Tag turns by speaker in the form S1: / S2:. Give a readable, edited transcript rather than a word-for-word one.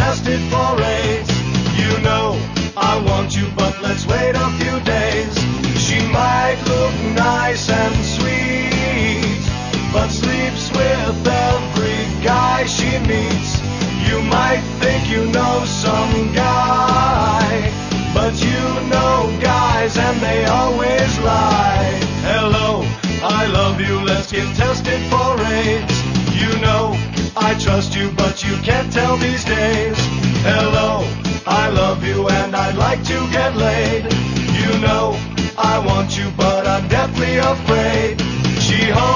S1: tested for AIDS. You know I want you, but let's wait a few days. She might look nice and sweet, but sleeps with every guy she meets. You might think you know some guy, but you know guys and they always lie. Hello, I love you, let's get tested for AIDS. You know I trust you, but you can't tell these days. Hello, I love you and I'd like to get laid. You know I want you, but I'm deathly afraid. She